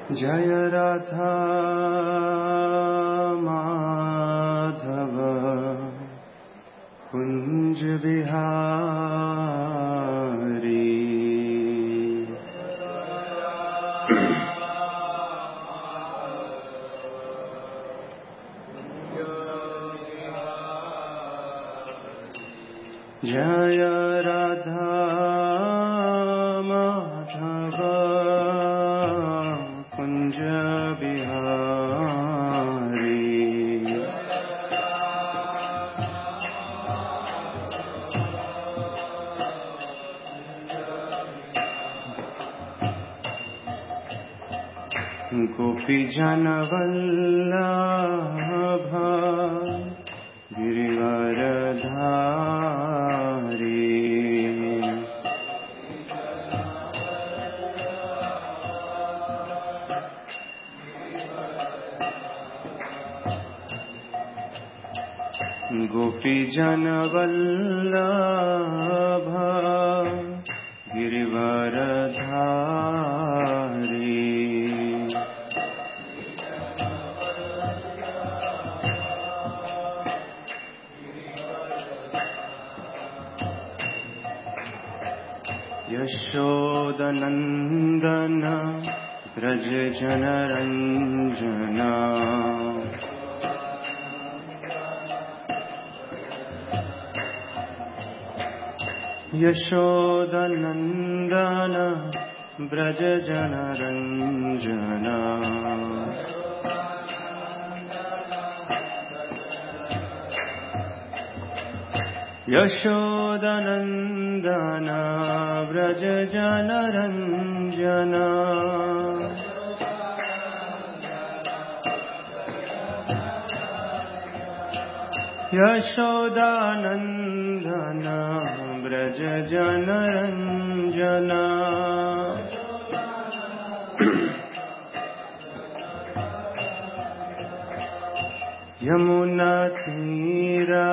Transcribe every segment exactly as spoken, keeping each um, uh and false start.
जय राधा माधव कुंज बिहारी। जय राधा माधव कुंज बिहारी। गोपी जन वल्लभ गिरिवरधारी। गोपी जन वल्लभ गिरिवरधारी। यशोदनंदन ब्रज जनरंजना। यशोदनंदन ब्रज जनरंजना। यशोदनंदन ब्रज जनरंजना। यशोदानंदन ब्रज जनरंजना। यमुना तीरा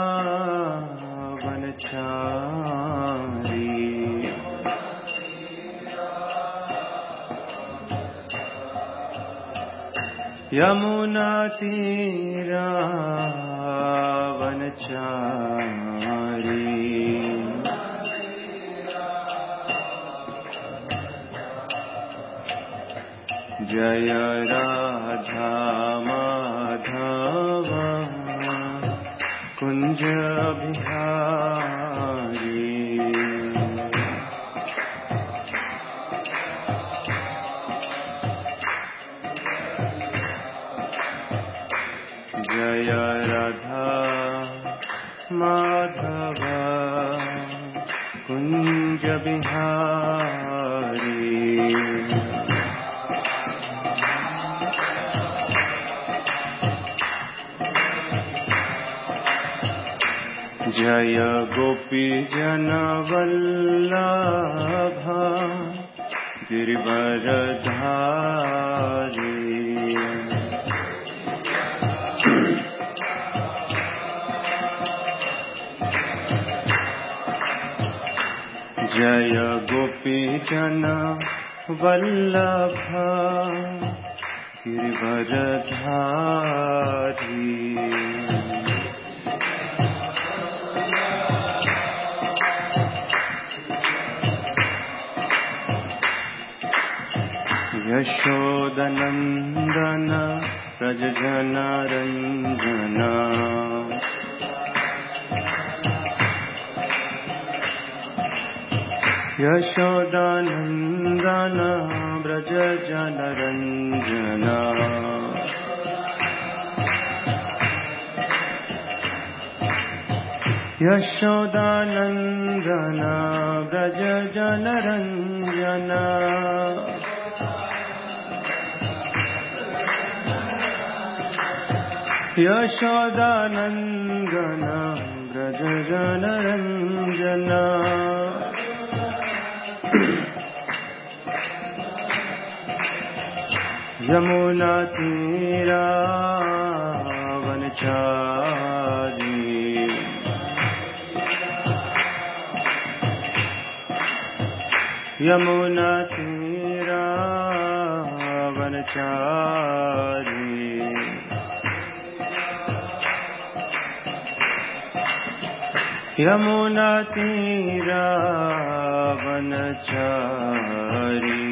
वनचारी। यमुना तीरा वनचारी। जय राधा माधव कुंज बिहारी। जय राधा माधव कुंज बिहारी। जय गोपी जन वल्लभ गिरिवरधारी। जय गोपी जन वल्लभ गिरिवरधारी। यशोदनंदन ब्रज जनरंजना। यशोदानंदन ब्रज जनरंजना। यशोदानंदन ब्रज जनरंजना। यशोदानंदन ब्रज जनरंजना। यमुना तीरा वनचारी। यमुना तीरा यमुना तीरा वनचारी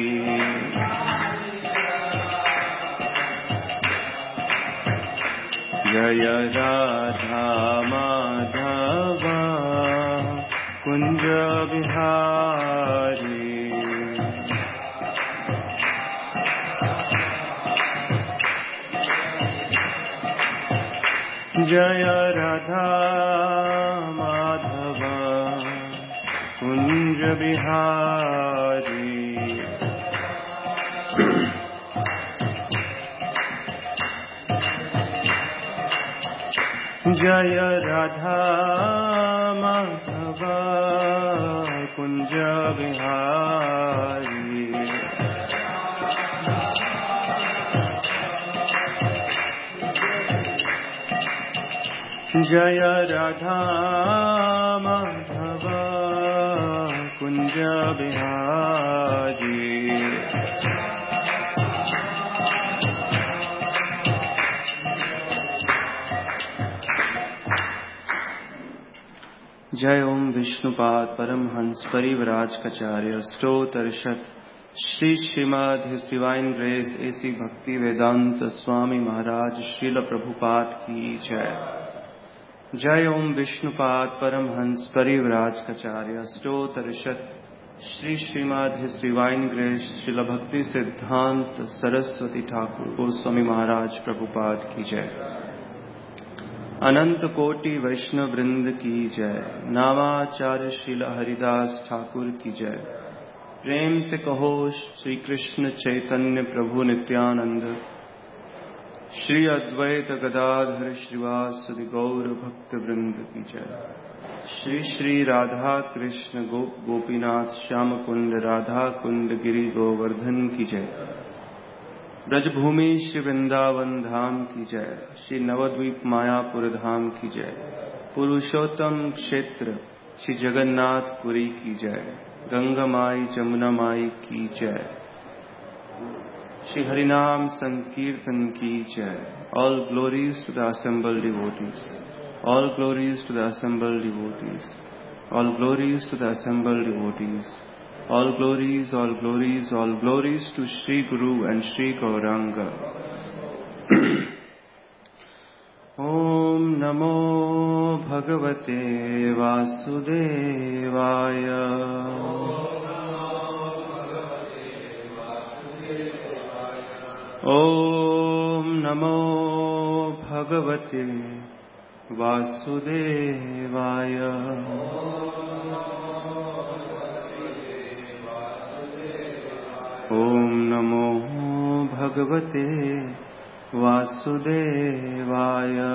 जय राधा माधव कुंज बिहारी जय राधा माधव कुंज बिहारी जय राधा माधव कुंज बिहारी जय राधा माधव कुंज बिहारी जय ओम विष्णुपाद परमहंस परिव्राजकाचार्य स्तोत्रशत Shri Srimad his divine grace A C Bhaktivedanta Swami Maharaj Srila Prabhupada की जय। जय ओम विष्णुपाद परमहंस परिव्राजकाचार्य स्तोत्रशत Shri Srimad his divine grace Srila Bhaktisiddhanta Saraswati Thakur Goswami महाराज प्रभुपाद की जय। अनंत कोटि वैष्णव वृंद की जय। नामाचार्य श्रील हरिदास ठाकुर की जय। प्रेम से कहो श्री कृष्ण चैतन्य प्रभु नित्यानंद श्री अद्वैत गदाधर श्रीवासदि गौर भक्त वृंद की जय। श्री श्री राधा कृष्ण गोप गोपीनाथ श्याम कुंड राधा कुंड गिरि गोवर्धन की जय। ब्रजभूमि श्री वृंदावन धाम की जय। श्री नवद्वीप मायापुर धाम की जय। पुरुषोत्तम क्षेत्र श्री जगन्नाथ पुरी की जय। गंगा माई जमुना माई की जय। श्री हरिनाम संकीर्तन की जय। All glories to the assembled devotees. All glories to the assembled devotees. All glories to the assembled devotees. All glories, all glories, all glories to Sri Guru and Sri Gauranga. Om Namo Bhagavate Vasudevaya. Om Namo Bhagavate Vasudevaya. Om Namo Bhagavate Vasudevaya.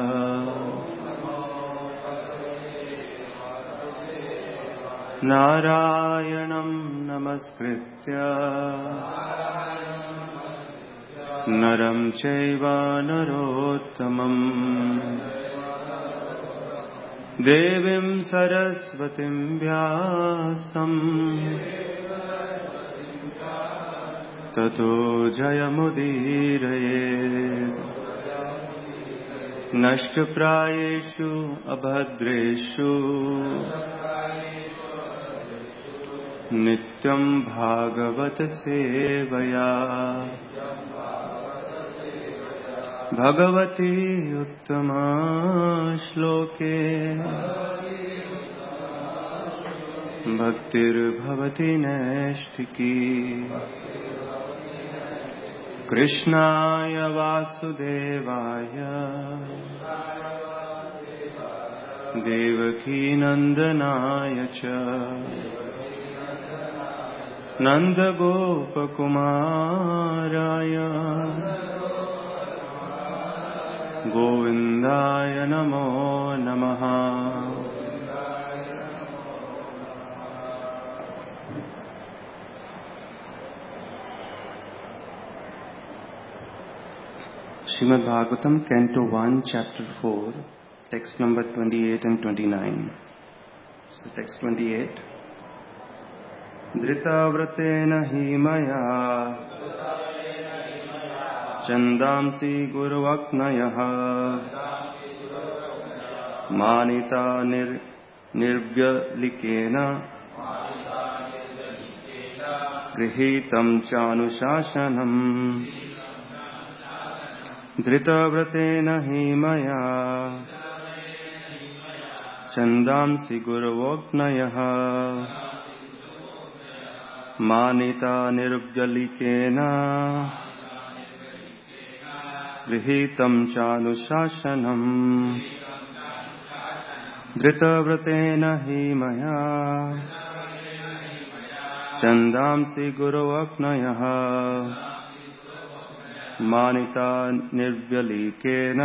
Narayanam namaskritya Naram chaiva narottamam Devim saraswatim vyasam Tato jayamudirayet Nashtaprayeshu abhadreshu Nityam bhagavat sevaya Bhagavati uttama shloke Bhaktir bhavati nashtiki Krishnaya Vasudevaya Devaki Nandanaya cha Nanda Gopakumaraya Govindaya Namo Namaha. Srimad Bhagavatam, Canto one, Chapter four, text number twenty-eight and twenty-nine. So text twenty-eight. Dhrita vratena hi maya छन्दांसि गुरुवक्नयः मानिता निर् निर्व्यलिकेन गृहीतं चानुशासनम् धृतव्रतेन हि मया छन्दांसि गुरुवक्नयः मानिता निर्व्यलिकेन गृहीतं चानुशासनम् धृतव्रतेन हि मया छन्दांसि गुरुवक्नयः मानिता निर्व्यलिकेन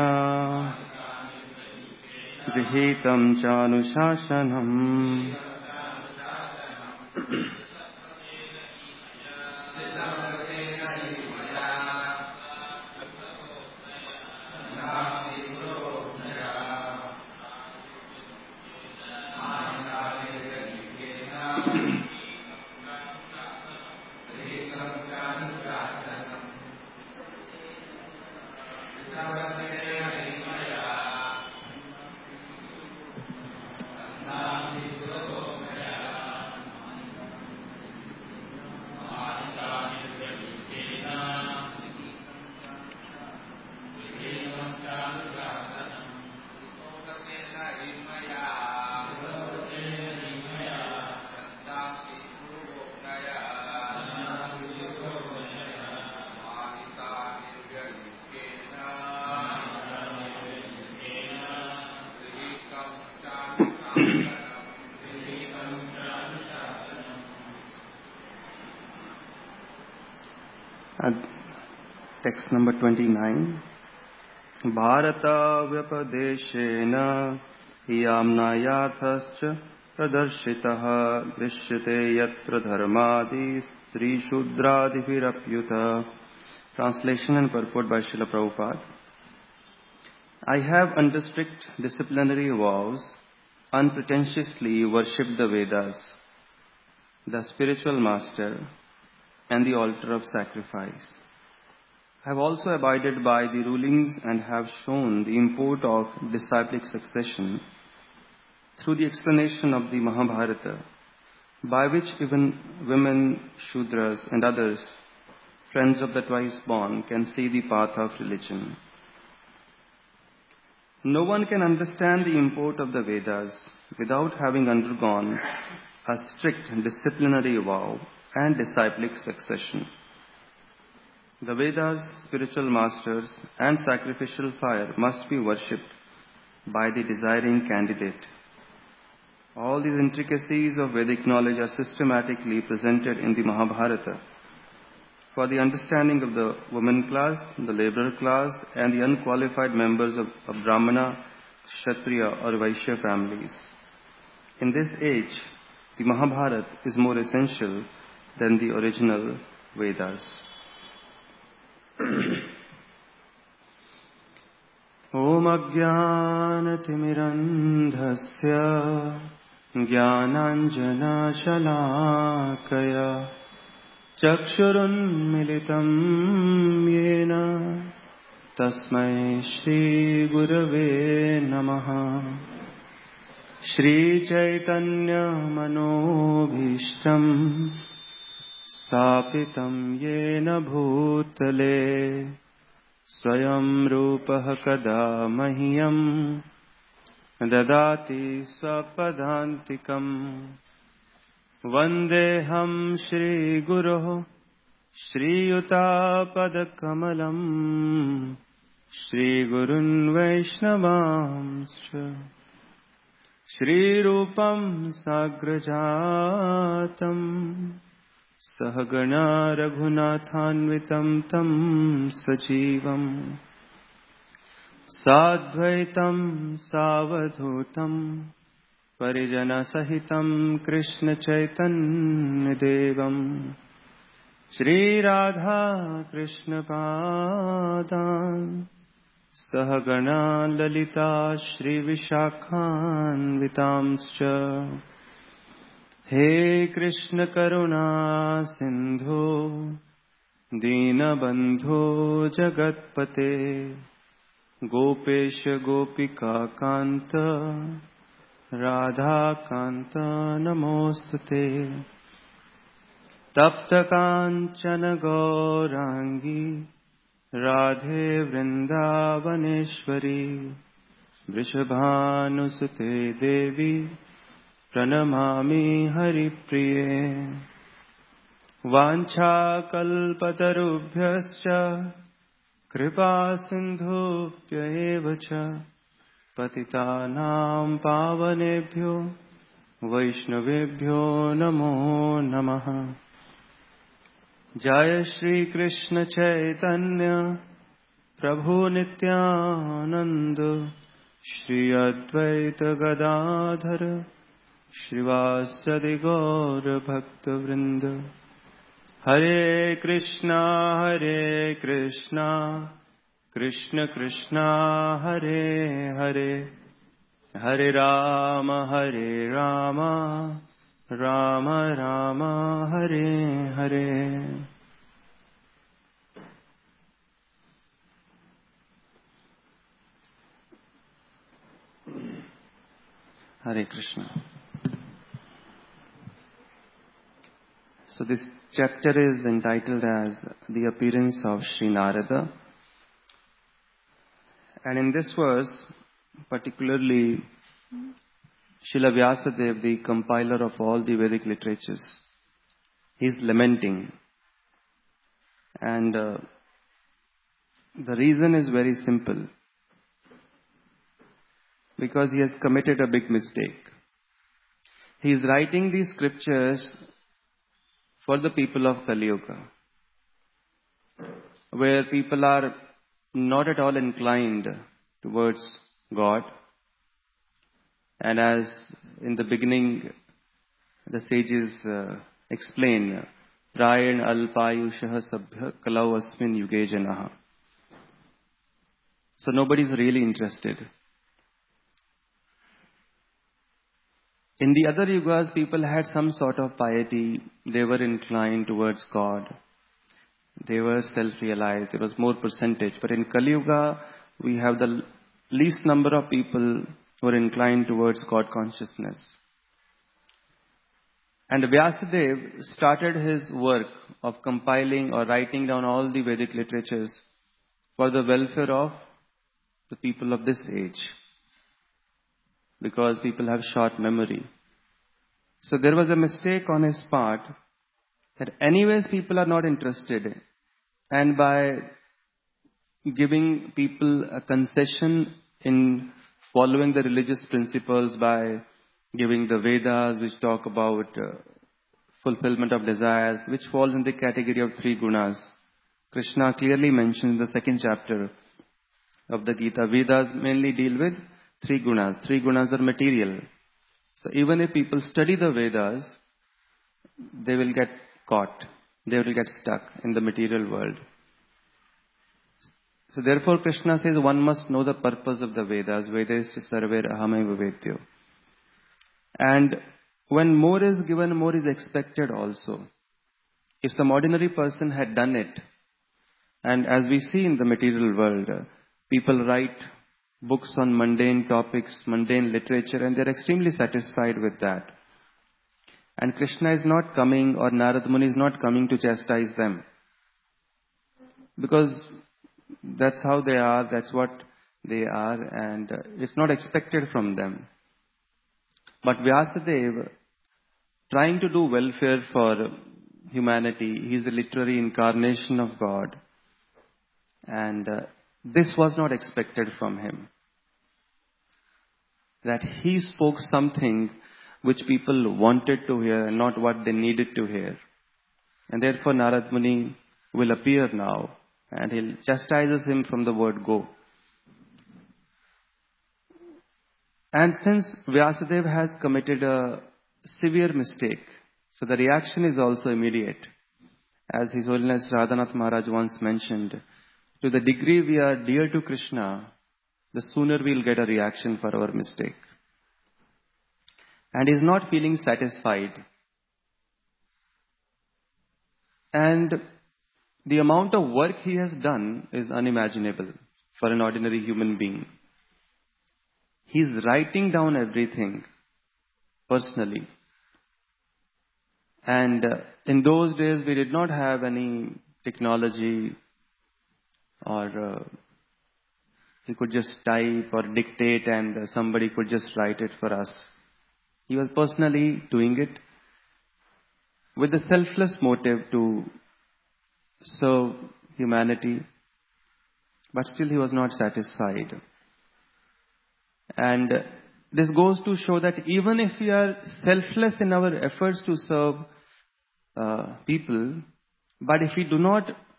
गृहीतं चानुशासनम् Text number twenty-nine. Bharata vypadeśena yamnayathascha pradarshitaha drishyate yatra dharmadi stri shudradibhirapyuta. Translation and purport by Srila Prabhupada. I have under strict disciplinary vows unpretentiously worshipped the Vedas, the spiritual master, and the altar of sacrifice. I have also abided by the rulings and have shown the import of disciplic succession through the explanation of the Mahabharata, by which even women, Shudras and others, friends of the twice born, can see the path of religion. No one can understand the import of the Vedas without having undergone a strict disciplinary vow and disciplic succession. The Vedas, spiritual masters, and sacrificial fire must be worshipped by the desiring candidate. All these intricacies of Vedic knowledge are systematically presented in the Mahabharata for the understanding of the woman class, the laborer class, and the unqualified members of, of Brahmana, Kshatriya, or Vaishya families. In this age, the Mahabharata is more essential than the original Vedas. Om Ajnanatimirandhasya Jnananjana Shalakaya Chakshurunmilitam Yena Tasmai Shri Gurave Namaha Shri Chaitanya Manobhishtam Stapitam Yena Bhutale Swayam Rupaha Kada Mahyam Dadati Swapadantikam Vandeham Shri Guruho Shri Yuta Padakamalam Shri Gurun Vaishnavamscha Shri Rupam Sagrajatam Sahagana Raghunathanvitam Tam Sajivam Sadvaitam Savadhutam Parijana Sahitam Krishna Chaitanya Devam Shri Radha Krishna Padan Sahagana Lalita Shri Vishakhan Vitamscha He Krishna Karuna Sindhu दीनबन्धो जगत्पते गोपेश गोपिका कान्त राधाकान्त नमोस्तुते तप्त काञ्चन गौरांगी राधे वृन्दावनेश्वरी वृषभानुसुते देवी प्रणमामि हरिप्रिये वाञ्छाकल्पतरुभ्यश्च कृपा सिन्धुभ्यैव च पतितानां पावनेभ्यो वैष्णवेभ्यो नमो नमः। जय श्री कृष्ण चैतन्य प्रभु नित्यानंद श्री अद्वैत गदाधर श्रीवासदि गौर भक्त वृंद। हरे कृष्णा हरे कृष्णा कृष्ण कृष्णा हरे हरे हरे राम हरे Ram Ram Ram Hare Hare. Hare Krishna. So this chapter is entitled as The Appearance of Sri Narada. And in this verse, particularly Srila Vyasadeva, the compiler of all the Vedic literatures, he is lamenting. And uh, the reason is very simple. Because he has committed a big mistake. He is writing these scriptures for the people of Kali Yuga, where people are not at all inclined towards God. And as in the beginning, the sages uh, explain, Prayan alpayushah sabhya kalau asmin yuge janaha. So nobody is really interested. In the other yugas, people had some sort of piety. They were inclined towards God. They were self-realized. There was more percentage. But in Kali Yuga, we have the least number of people who are inclined towards God consciousness. And Vyasadeva started his work of compiling or writing down all the Vedic literatures for the welfare of the people of this age. Because people have short memory. So there was a mistake on his part that anyways people are not interested. And by giving people a concession in following the religious principles, by giving the Vedas which talk about uh, fulfillment of desires, which falls in the category of three gunas. Krishna clearly mentioned in the second chapter of the Gita, Vedas mainly deal with three gunas. Three gunas are material. So even if people study the Vedas, they will get caught. They will get stuck in the material world. So therefore Krishna says one must know the purpose of the Vedas. Vedasya sarver ahameva vedyo. And when more is given, more is expected also. If some ordinary person had done it, and as we see in the material world, people write books on mundane topics, mundane literature, and they're extremely satisfied with that. And Krishna is not coming, or Narad Muni is not coming to chastise them. Because that's how they are, that's what they are, and it's not expected from them. But Vyasadeva, trying to do welfare for humanity, he is a literary incarnation of God. And uh, this was not expected from him. That he spoke something which people wanted to hear and not what they needed to hear. And therefore Narad Muni will appear now and he'll chastises him from the word go. And since Vyasadeva has committed a severe mistake, so the reaction is also immediate. As His Holiness Radhanath Maharaj once mentioned, to the degree we are dear to Krishna, the sooner we'll get a reaction for our mistake. And he's not feeling satisfied. And the amount of work he has done is unimaginable for an ordinary human being. He's writing down everything personally. And uh, in those days, we did not have any technology, or uh, he could just type or dictate and uh, somebody could just write it for us. He was personally doing it with the selfless motive to serve humanity, but still he was not satisfied. And this goes to show that even if we are selfless in our efforts to serve uh, people, but if we do not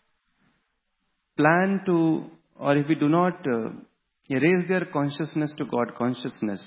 plan to, or if we do not uh, raise their consciousness to God consciousness,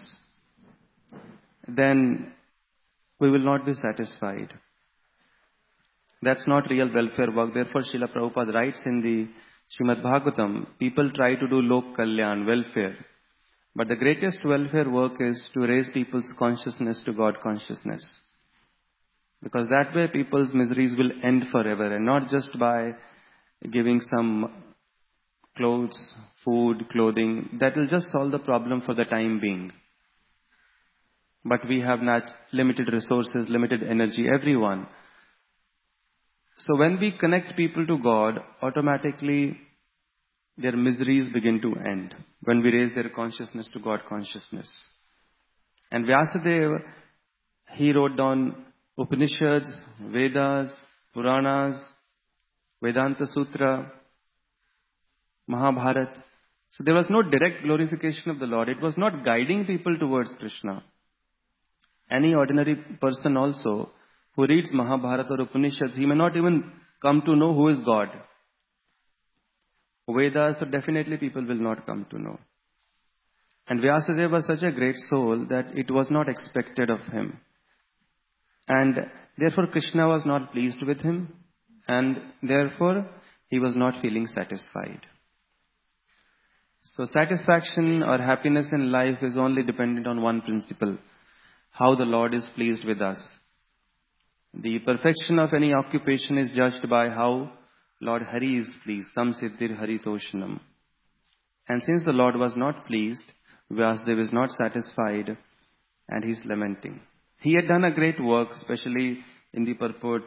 then we will not be satisfied. That's not real welfare work. Therefore, Srila Prabhupada writes in the Srimad Bhagavatam, people try to do lok kalyan, welfare. But the greatest welfare work is to raise people's consciousness to God consciousness. Because that way people's miseries will end forever, and not just by giving some clothes, food, clothing. That will just solve the problem for the time being. But we have not limited resources, limited energy, everyone. So when we connect people to God, automatically their miseries begin to end. When we raise their consciousness to God consciousness. And Vyasadeva, he wrote down Upanishads, Vedas, Puranas, Vedanta Sutra, Mahabharata. So there was no direct glorification of the Lord. It was not guiding people towards Krishna. Any ordinary person also who reads Mahabharata or Upanishads, he may not even come to know who is God. Vedas, so definitely people will not come to know. And Vyasadeva was such a great soul that it was not expected of him. And therefore Krishna was not pleased with him, and therefore he was not feeling satisfied. So satisfaction or happiness in life is only dependent on one principle: how the Lord is pleased with us. The perfection of any occupation is judged by how Lord Hari is pleased. Sam siddhir haritoshanam. And since the Lord was not pleased, Vyasadeva is not satisfied, and he is lamenting. He had done a great work, especially in the purport.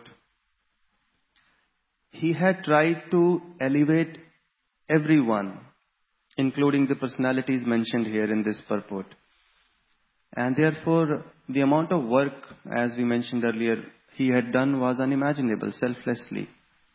He had tried to elevate everyone, including the personalities mentioned here in this purport. And therefore, the amount of work, as we mentioned earlier, he had done was unimaginable, selflessly.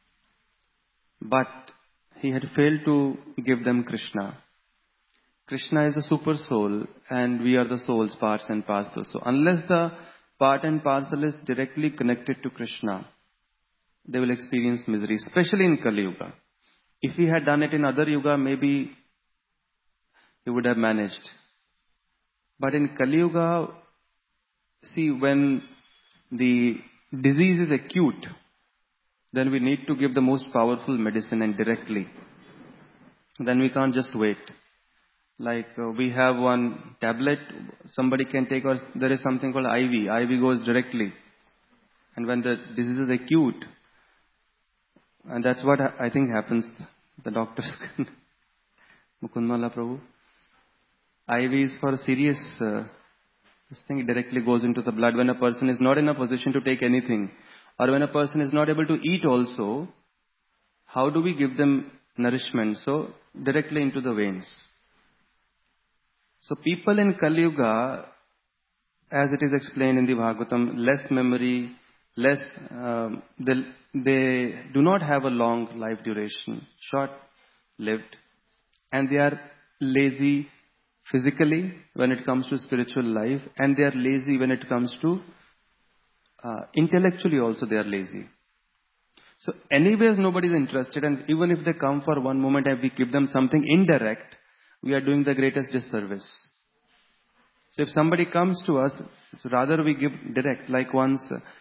But he had failed to give them Krishna. Krishna is the super soul, and we are the soul's parts and parcels. So unless the part and parcel is directly connected to Krishna, they will experience misery, especially in Kali Yuga. If he had done it in other Yuga, maybe he would have managed. But in Kali Yuga, see, when the disease is acute, then we need to give the most powerful medicine and directly. Then we can't just wait. Like uh, we have one tablet somebody can take, or there is something called I V. I V goes directly. And when the disease is acute, and that's what I think happens, the doctors can. Mukundmala Prabhu. I V is for serious, uh, this thing directly goes into the blood when a person is not in a position to take anything. Or when a person is not able to eat also, how do we give them nourishment? So, directly into the veins. So, people in Kali Yuga, as it is explained in the Bhagavatam, less memory, less, um, they, they do not have a long life duration, short-lived. And they are lazy physically when it comes to spiritual life, and they are lazy when it comes to uh, intellectually also they are lazy. So anyways nobody is interested, and even if they come for one moment and we give them something indirect, we are doing the greatest disservice. So if somebody comes to us, so rather we give direct. Like once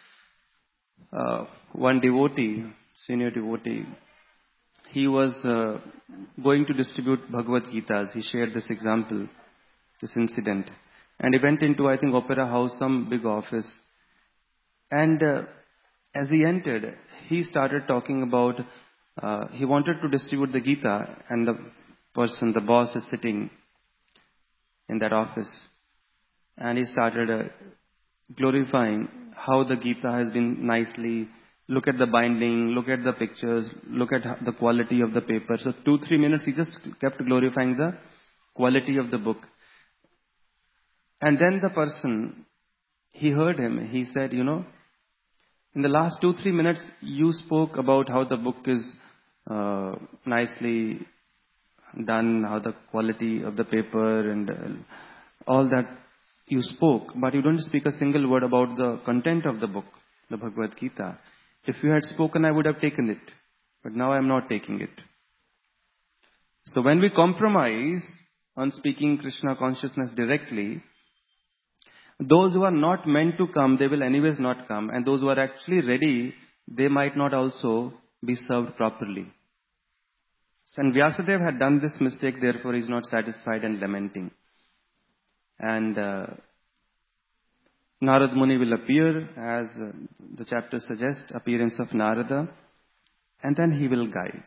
uh, one devotee, senior devotee, he was uh, going to distribute Bhagavad Gitas. He shared this example, this incident. And he went into, I think, Opera House, some big office. And uh, as he entered, he started talking about uh, he wanted to distribute the Gita, and the person, the boss, is sitting in that office. And he started uh, glorifying how the Gita has been nicely. Look at the binding, look at the pictures, look at the quality of the paper. So two, three minutes he just kept glorifying the quality of the book. And then the person, he heard him. He said, you know, in the last two, three minutes, you spoke about how the book is uh, nicely done, how the quality of the paper and uh, all that you spoke, but you don't speak a single word about the content of the book, the Bhagavad Gita. If you had spoken, I would have taken it, but now I am not taking it. So when we compromise on speaking Krishna consciousness directly, those who are not meant to come, they will anyways not come. And those who are actually ready, they might not also be served properly. And Vyasadeva had done this mistake, therefore he is not satisfied and lamenting. And uh, Narad Muni will appear, as uh, the chapter suggests, appearance of Narada, and then he will guide.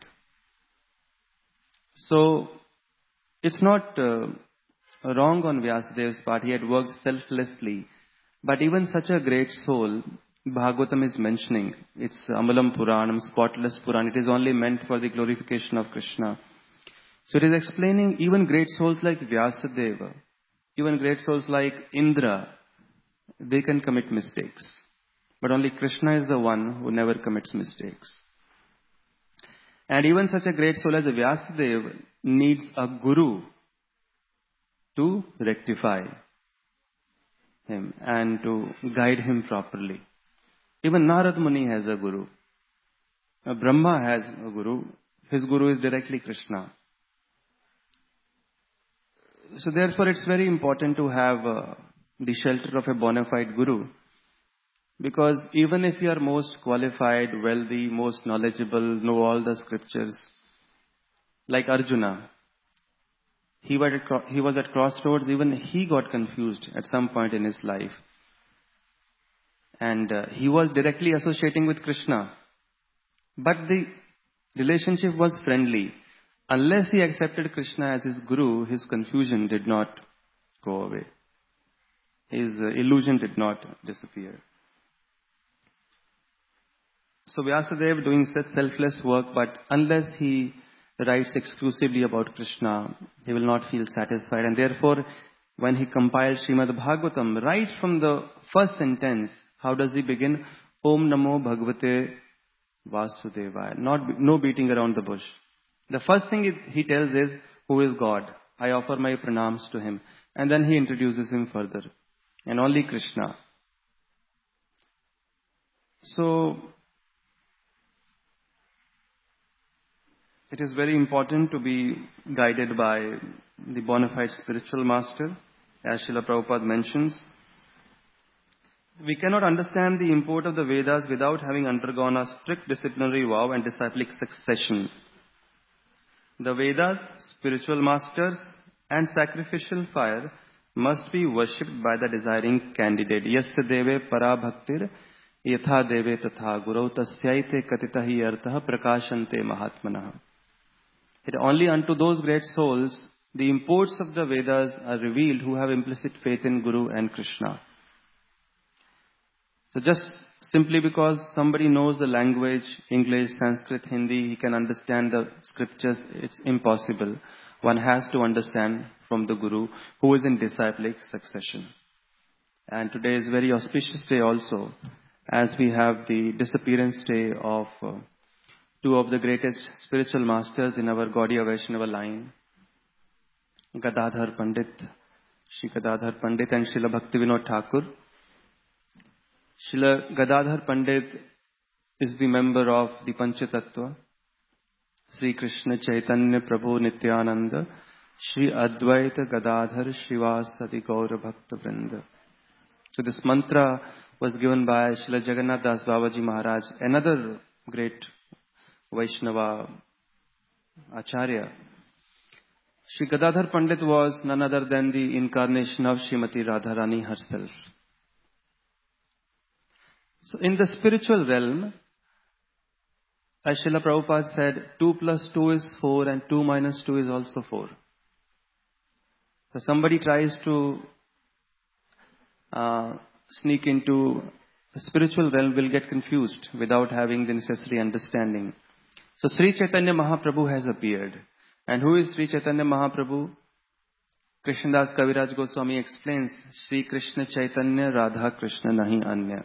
So, it's not uh, wrong on Vyasadeva's part. He had worked selflessly. But even such a great soul, Bhagavatam is mentioning, it's Amalam Puranam, spotless Puran. It is only meant for the glorification of Krishna. So it is explaining even great souls like Vyasadeva, even great souls like Indra, they can commit mistakes. But only Krishna is the one who never commits mistakes. And even such a great soul as Vyasadeva needs a guru to rectify him and to guide him properly. Even Narad Muni has a guru. Brahma has a guru. His guru is directly Krishna. So therefore it's very important to have uh, the shelter of a bona fide guru. Because even if you are most qualified, wealthy, most knowledgeable, know all the scriptures, like Arjuna, he was at, he was at crossroads, even he got confused at some point in his life. And uh, he was directly associating with Krishna. But the relationship was friendly. Unless he accepted Krishna as his guru, his confusion did not go away. His uh, illusion did not disappear. So Vyasadeva doing such selfless work, but unless he writes exclusively about Krishna, he will not feel satisfied. And therefore, when he compiled Srimad Bhagavatam, right from the first sentence, how does he begin? Om Namo Bhagavate Vasudevaya. Not, no beating around the bush. The first thing he tells is, who is God? I offer my pranams to him. And then he introduces him further. And only Krishna. So, it is very important to be guided by the bona fide spiritual master, as Srila Prabhupada mentions. We cannot understand the import of the Vedas without having undergone a strict disciplinary vow and disciplic succession. The Vedas, spiritual masters, and sacrificial fire must be worshipped by the desiring candidate. Yasya deve para bhaktir yatha deve tatha gurau tasyaite katitahi artha prakashante mahatmanah. It only unto those great souls the imports of the Vedas are revealed who have implicit faith in Guru and Krishna. So just simply because somebody knows the language, English, Sanskrit, Hindi, he can understand the scriptures, it's impossible. One has to understand from the Guru who is in disciplic succession. And today is a very auspicious day also, as we have the disappearance day of uh, two of the greatest spiritual masters in our Gaudiya Vaishnava line, Gadadhar Pandit, Shri Gadadhar Pandit and Srila Bhaktivinoda Thakur. Srila Gadadhar Pandit is the member of the Panchatattva, Sri Krishna Chaitanya Prabhu Nityananda, Sri Advaita Gadadhar Srivasadi Gaura Bhakta Vrinda. So this mantra was given by Srila Jagannath Das Babaji Maharaj, another great Vaishnava Acharya. Sri Gadadhar Pandit was none other than the incarnation of Srimati Radharani herself. So in the spiritual realm, As Srila Prabhupada said, two plus two is four and two minus two is also four. So somebody tries to uh, sneak into the spiritual realm will get confused without having the necessary understanding. So Sri Chaitanya Mahaprabhu has appeared. And who is Sri Chaitanya Mahaprabhu? Krishnadas Kaviraj Goswami explains, Sri Krishna Chaitanya Radha Krishna Nahi Anya.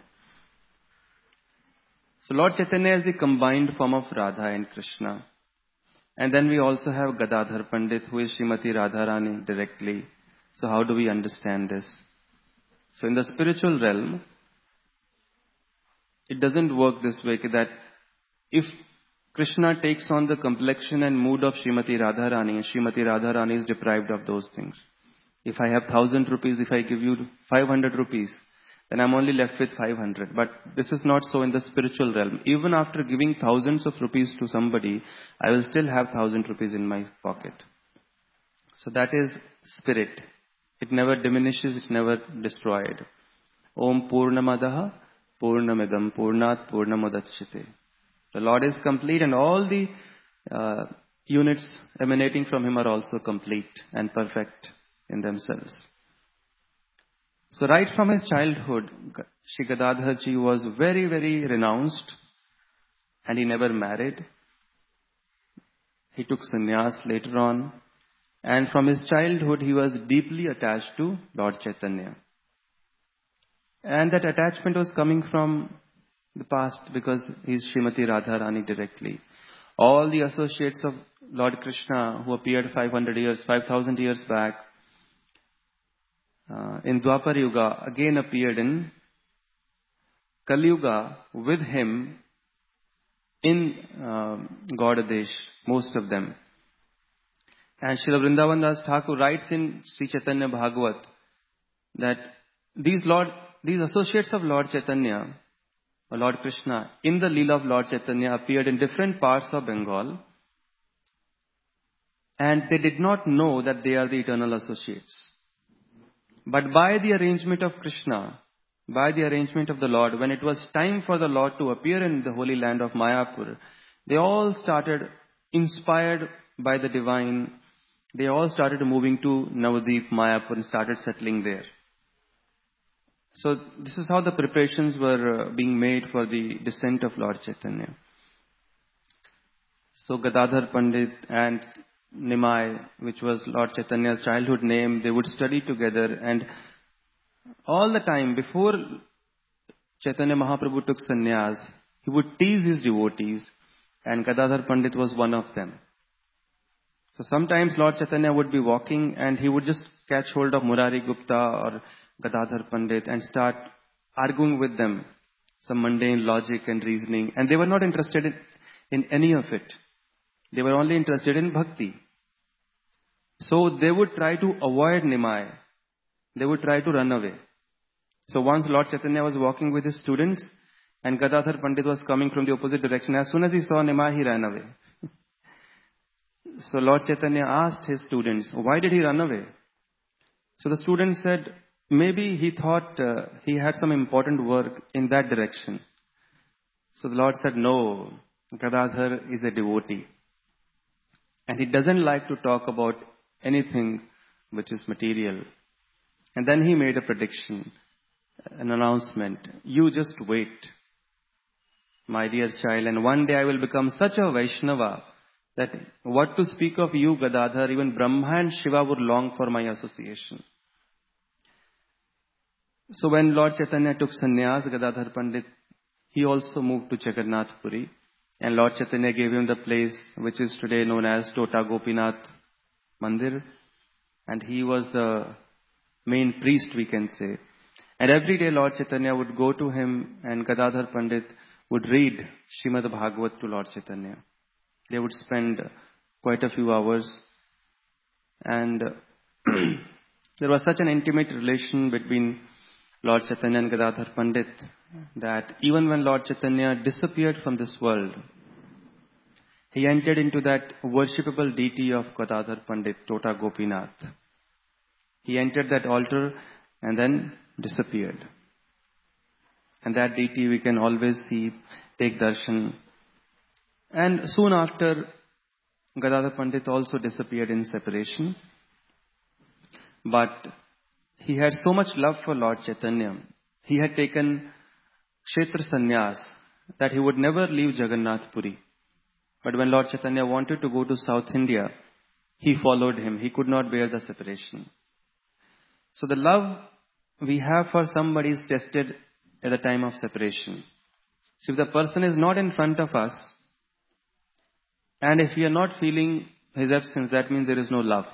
So Lord Chaitanya is the combined form of Radha and Krishna. And then we also have Gadadhar Pandit, who is Srimati Radharani directly. So how do we understand this? So in the spiritual realm, it doesn't work this way that if Krishna takes on the complexion and mood of Srimati Radharani, and Srimati Radharani is deprived of those things. If I have thousand rupees, if I give you five hundred rupees, then I'm only left with five hundred. But this is not so in the spiritual realm. Even after giving thousands of rupees to somebody, I will still have thousand rupees in my pocket. So that is spirit. It never diminishes, it's never destroyed. Om Purnamadaha Purnamidam Purnat Purnamudachyate. The Lord is complete and all the uh, units emanating from Him are also complete and perfect in themselves. So right from his childhood, Shri Gadadhar Ji was very, very renounced and he never married. He took sannyas later on. And from his childhood, he was deeply attached to Lord Chaitanya. And that attachment was coming from the past because he is Srimati Radharani directly. All the associates of Lord Krishna who appeared five hundred years, five thousand years back, uh, in Dwapar Yuga, again appeared in Kali Yuga with him in uh, Gaudadesh, most of them. And Srila Vrindavan Das Thakur writes in Sri Chaitanya Bhagavat that these Lord, these associates of Lord Chaitanya, or Lord Krishna, in the Leela of Lord Chaitanya appeared in different parts of Bengal, and they did not know that they are the eternal associates. But by the arrangement of Krishna, by the arrangement of the Lord, when it was time for the Lord to appear in the holy land of Mayapur, they all started, inspired by the divine, they all started moving to Navadip, Mayapur, and started settling there. So this is how the preparations were uh, being made for the descent of Lord Chaitanya. So Gadadhar Pandit and Nimai, which was Lord Chaitanya's childhood name, they would study together, and all the time before Chaitanya Mahaprabhu took sannyas, he would tease his devotees, and Gadadhar Pandit was one of them. So sometimes Lord Chaitanya would be walking and he would just catch hold of Murari Gupta or Gadadhar Pandit and start arguing with them some mundane logic and reasoning, and they were not interested in, in any of it. They were only interested in bhakti. So they would try to avoid Nimai. They would try to run away. So once Lord Chaitanya was walking with his students and Gadadhar Pandit was coming from the opposite direction. As soon as he saw Nimai, he ran away. So Lord Chaitanya asked his students, why did he run away? So the students said, maybe he thought uh, he had some important work in that direction. So the Lord said, no, Gadadhar is a devotee. And he doesn't like to talk about anything which is material. And then he made a prediction, an announcement. You just wait, my dear child, and one day I will become such a Vaishnava that what to speak of you, Gadadhar, even Brahma and Shiva would long for my association. So when Lord Chaitanya took sannyas, Gadadhar Pandit, he also moved to Jagannath Puri. And Lord Chaitanya gave him the place which is today known as Tota Gopinath Mandir. And he was the main priest, we can say. And every day Lord Chaitanya would go to him and Gadadhar Pandit would read Srimad Bhagavat to Lord Chaitanya. They would spend quite a few hours. And there was such an intimate relation between Lord Chaitanya and Gadadhar Pandit that even when Lord Chaitanya disappeared from this world, he entered into that worshipable deity of Gadadhar Pandit, Tota Gopinath. He entered that altar and then disappeared. And that deity we can always see, take darshan. And soon after, Gadadhar Pandit also disappeared in separation. But he had so much love for Lord Chaitanya. He had taken Kshetra Sannyas that he would never leave Jagannath Puri. But when Lord Chaitanya wanted to go to South India, he followed him. He could not bear the separation. So the love we have for somebody is tested at the time of separation. So if the person is not in front of us, and if we are not feeling his absence, that means there is no love.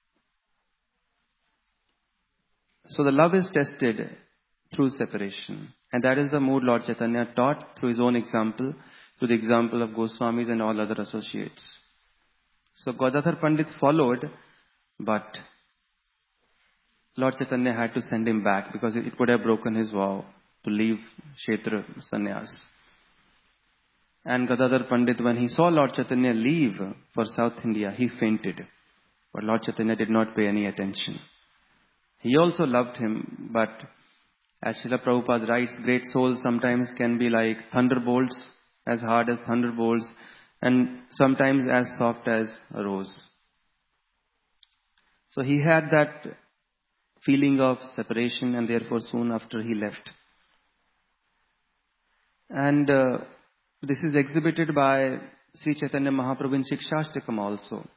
So the love is tested through separation. And that is the mood Lord Chaitanya taught through his own example, to the example of Goswamis and all other associates. So Gadadhar Pandit followed, but Lord Chaitanya had to send him back because it would have broken his vow to leave Kshetra Sannyas. And Gadadhar Pandit, when he saw Lord Chaitanya leave for South India, he fainted. But Lord Chaitanya did not pay any attention. He also loved him, but as Srila Prabhupada writes, great souls sometimes can be like thunderbolts, as hard as thunderbolts, and sometimes as soft as a rose. So he had that feeling of separation, and therefore soon after he left. And uh, this is exhibited by Sri Chaitanya Mahaprabhu in Shikshashtakam also.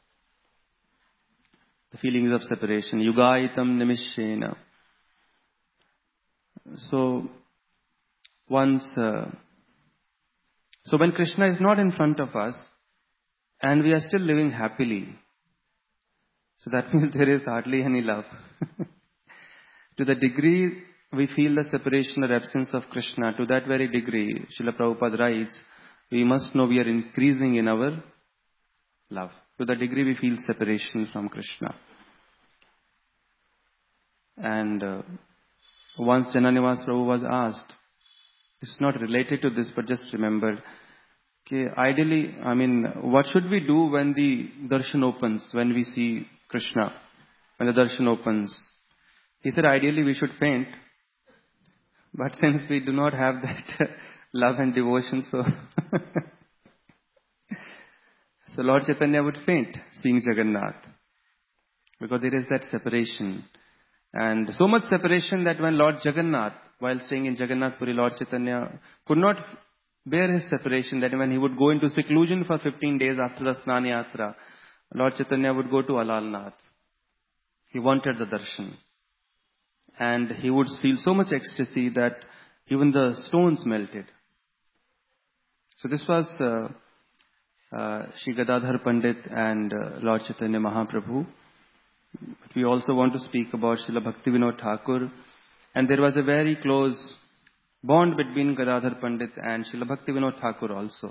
The feelings of separation. Yugaitam nimishena. So, once, uh, so when Krishna is not in front of us, and we are still living happily, so that means there is hardly any love. To the degree we feel the separation or absence of Krishna, to that very degree, Srila Prabhupada writes, we must know we are increasing in our love. To the degree we feel separation from Krishna. And uh, once Jananivas Prabhu was asked, it's not related to this, but just remember, okay, ideally, I mean, what should we do when the darshan opens, when we see Krishna, when the darshan opens? He said, ideally we should faint, but since we do not have that love and devotion, so so Lord Chaitanya would faint seeing Jagannath, because there is that separation. And so much separation that when Lord Jagannath, while staying in Jagannath Puri, Lord Chaitanya could not bear his separation, that when he would go into seclusion for fifteen days after the Snan Yatra, Lord Chaitanya would go to Alalnath. He wanted the darshan. And he would feel so much ecstasy that even the stones melted. So this was uh, uh, Shri Gadadhar Pandit and uh, Lord Chaitanya Mahaprabhu. But we also want to speak about Srila Bhaktivinoda Thakur. And there was a very close bond between Gadadhar Pandit and Srila Bhaktivinoda Thakur also.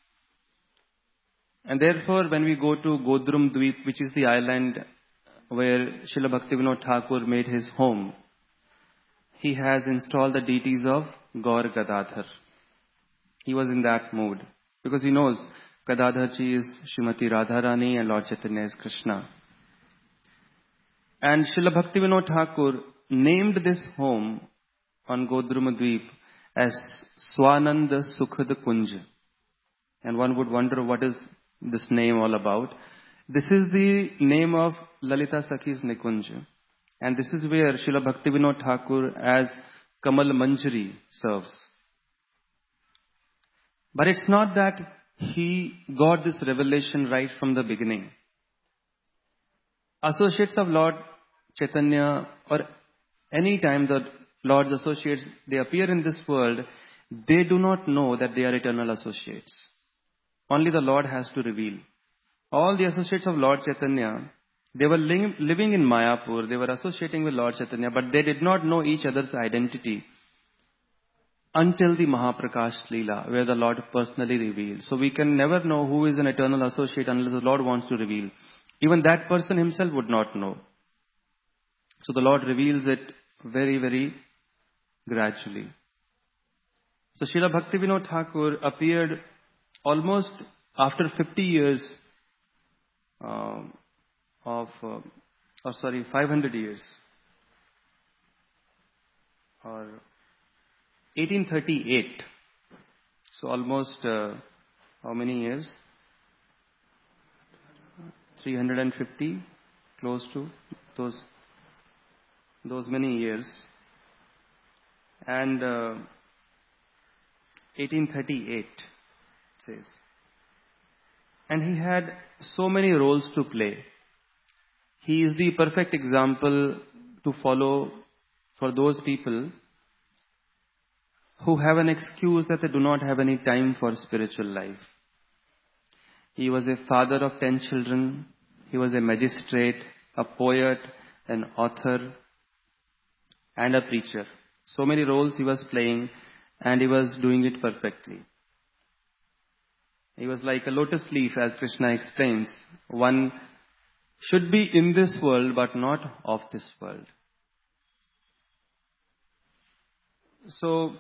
And therefore, when we go to Godrum Dweep, which is the island where Srila Bhaktivinoda Thakur made his home, he has installed the deities of Gaur Gadadhar. He was in that mood, because he knows Gadadharji is Srimati Radharani and Lord Chaitanya is Krishna. And Srila Bhaktivinoda Thakur named this home on Godrum Dweep as Swananda Sukhad Kunj. And one would wonder what is this name all about. This is the name of Lalita Sakhi's Nikunj. And this is where Srila Bhaktivinoda Thakur as Kamal Manjari serves. But it's not that he got this revelation right from the beginning. Associates of Lord Chaitanya, or any time the Lord's associates, they appear in this world, they do not know that they are eternal associates. Only the Lord has to reveal. All the associates of Lord Chaitanya, they were li- living in Mayapur, they were associating with Lord Chaitanya, but they did not know each other's identity until the Mahaprakash Leela, where the Lord personally revealed. So we can never know who is an eternal associate unless the Lord wants to reveal. Even that person himself would not know. So the Lord reveals it very, very gradually. So Srila Bhaktivinoda Thakur appeared almost after fifty years uh, of, uh, or sorry, five hundred years, or eighteen thirty-eight. So almost uh, how many years? three hundred fifty, close to those, those many years. And uh, eighteen thirty-eight, it says. And he had so many roles to play. He is the perfect example to follow for those people who have an excuse that they do not have any time for spiritual life. He was a father of ten children. He was a magistrate, a poet, an author, and a preacher. So many roles he was playing, and he was doing it perfectly. He was like a lotus leaf, as Krishna explains. One should be in this world, but not of this world. So,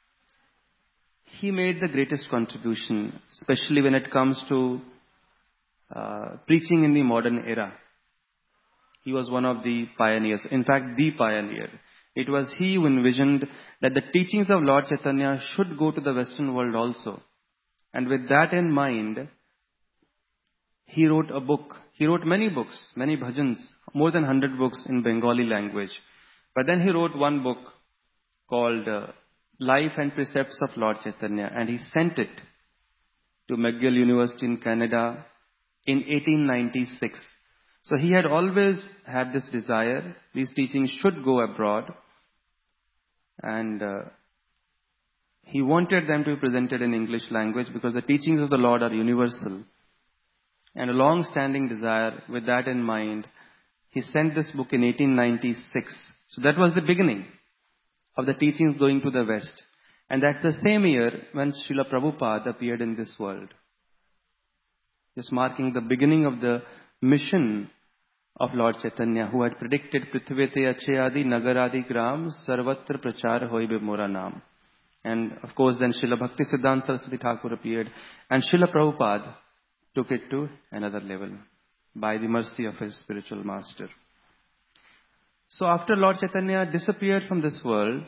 he made the greatest contribution, especially when it comes to uh, preaching in the modern era. He was one of the pioneers, in fact, the pioneer. It was he who envisioned that the teachings of Lord Chaitanya should go to the Western world also. And with that in mind, he wrote a book. He wrote many books, many bhajans, more than one hundred books in Bengali language. But then he wrote one book called uh, Life and Precepts of Lord Chaitanya, and he sent it to McGill University in Canada in eighteen ninety-six. So he had always had this desire, these teachings should go abroad, and uh, he wanted them to be presented in English language because the teachings of the Lord are universal. And a long-standing desire, with that in mind, he sent this book in eighteen ninety-six. So that was the beginning of the teachings going to the West. And that's the same year when Srila Prabhupada appeared in this world. Just marking the beginning of the mission of Lord Chaitanya, who had predicted Prithvete Ache Adi Nagaradi Gram Sarvatra Prachar Hoibe Mora Nam. And of course then Srila Bhakti Siddhanta Saraswati Thakur appeared, and Srila Prabhupada took it to another level by the mercy of his spiritual master. So after Lord Chaitanya disappeared from this world,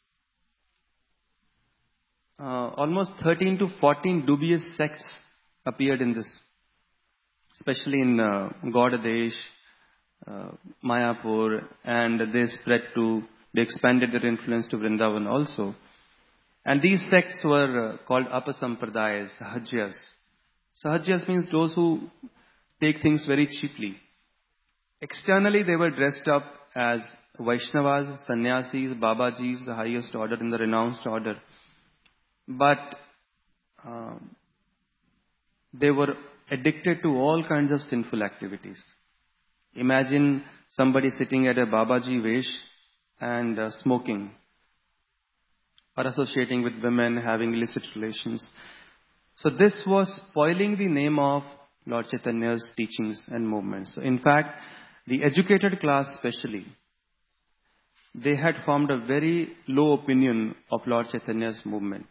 uh, almost thirteen to fourteen dubious sects appeared in this, especially in uh, Gaudadesh, uh, Mayapur, and they spread to, they expanded their influence to Vrindavan also. And these sects were uh, called Apasampradayas, Sahajyas. Sahajyas means those who take things very cheaply. Externally, they were dressed up as Vaishnavas, Sannyasis, Babajis, the highest order in the renounced order. But um, they were addicted to all kinds of sinful activities. Imagine somebody sitting at a Babaji Vesh and uh, smoking, or associating with women, having illicit relations. So this was spoiling the name of Lord Chaitanya's teachings and movements. So in fact, the educated class especially, they had formed a very low opinion of Lord Chaitanya's movement.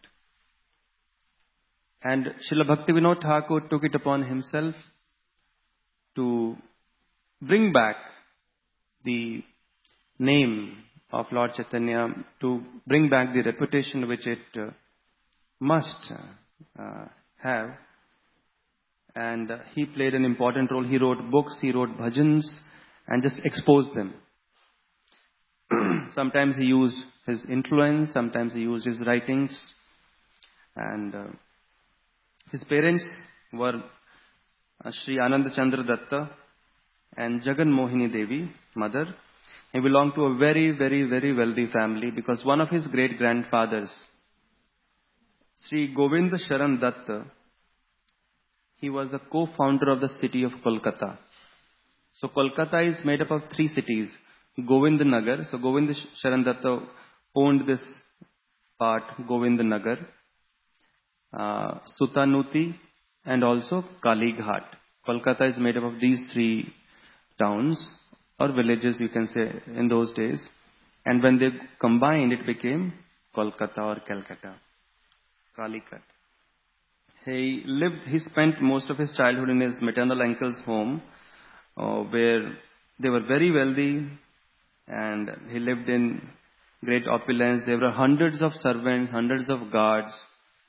And Srila Bhaktivinoda Thakur took it upon himself to bring back the name of Lord Chaitanya, to bring back the reputation which it uh, must uh, have. And uh, he played an important role. He wrote books, he wrote bhajans, and just exposed them. Sometimes he used his influence, sometimes he used his writings. And uh, his parents were uh, Sri Ananda Chandra Datta and Jagan Mohini Devi, mother. He belonged to a very, very, very wealthy family because one of his great-grandfathers, Sri Govinda Sharan Datta, he was the co-founder of the city of Kolkata. So Kolkata is made up of three cities. Govindanagar, so Govinda Sharan Datta owned this part, Govindanagar, uh, Sutanuti, and also Kalighat. Kolkata is made up of these three towns, or villages you can say in those days. And when they combined, it became Kolkata or Calcutta, Calicut. He lived, he spent most of his childhood in his maternal uncle's home, uh, where they were very wealthy, and he lived in great opulence. There were hundreds of servants, hundreds of guards,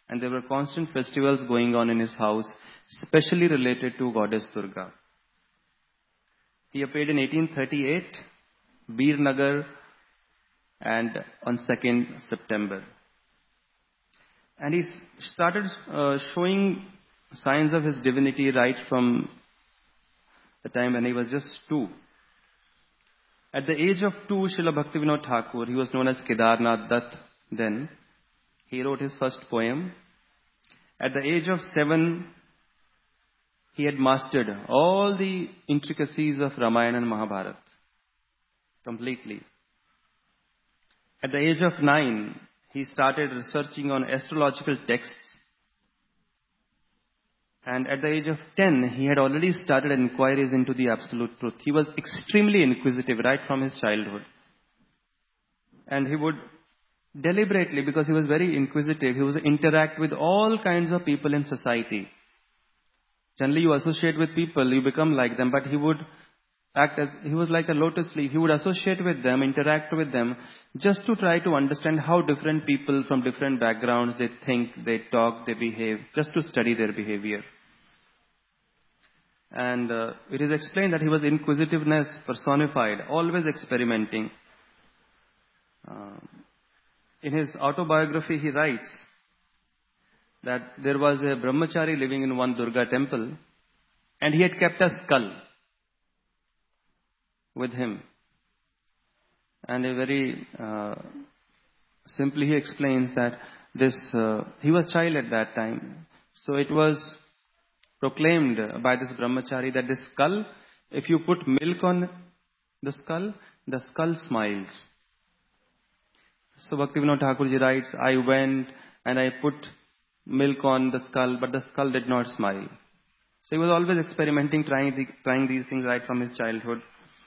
and there were constant festivals going on in his house, specially related to goddess Durga. He appeared in eighteen thirty-eight, Birnagar, and on second September. And he started uh, showing signs of his divinity right from the time when he was just two. At the age of two, Srila Bhaktivinoda Thakur, he was known as Kedarnath Dutt then, he wrote his first poem. At the age of seven, he had mastered all the intricacies of Ramayana and Mahabharata completely. At the age of nine, he started researching on astrological texts. And at the age of ten, he had already started inquiries into the absolute truth. He was extremely inquisitive right from his childhood. And he would deliberately, because he was very inquisitive, he would interact with all kinds of people in society. Generally, you associate with people, you become like them, but he would act as, he was like a lotus leaf. He would associate with them, interact with them, just to try to understand how different people from different backgrounds, they think, they talk, they behave, just to study their behavior. And uh, it is explained that he was inquisitiveness personified, always experimenting. Uh, in his autobiography, he writes that there was a brahmachari living in one Durga temple, and he had kept a skull with him. And a very uh, simply he explains that this, uh, he was child at that time. So it was proclaimed by this brahmachari that this skull, if you put milk on the skull, the skull smiles. So Bhaktivinoda Thakurji writes, I went and I put milk on the skull, but the skull did not smile. So he was always experimenting, trying, the, trying these things right from his childhood.